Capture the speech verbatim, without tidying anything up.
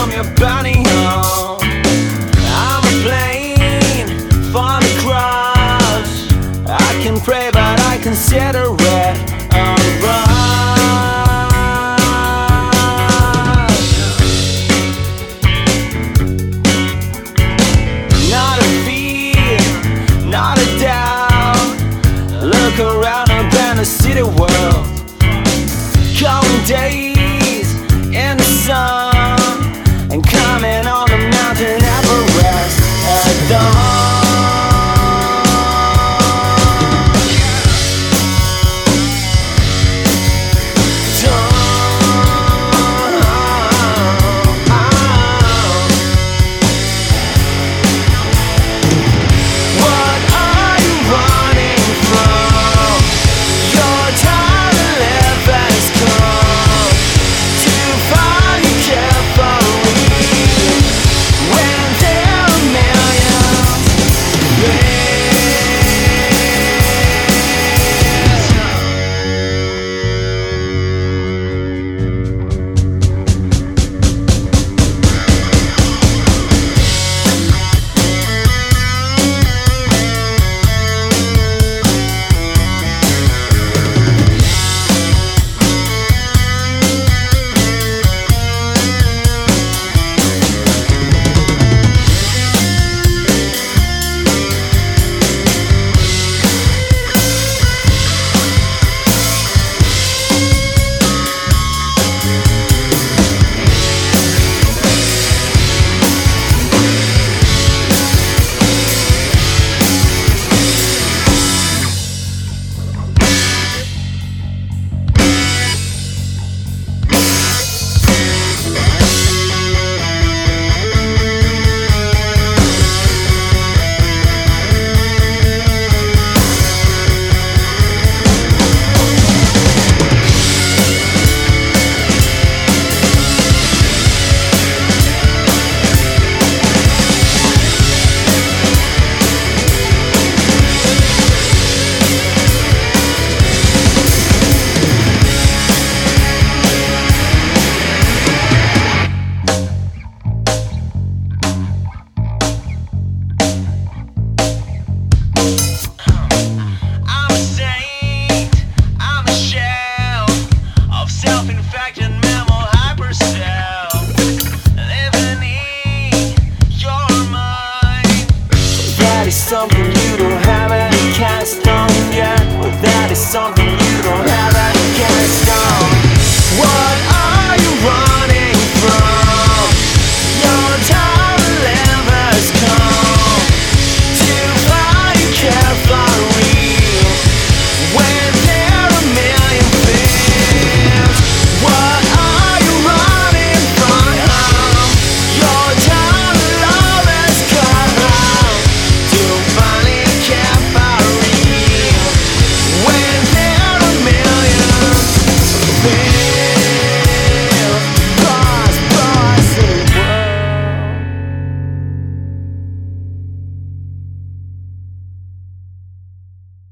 from your burning home. I'm a plane for the cross. I can pray but I consider it a rush. Not a fear, not a doubt. Look around up in the city world. Counting days in the sun and climbing on the mountain Everest at dawn. Something you don't have any cast on yet. Well, that is something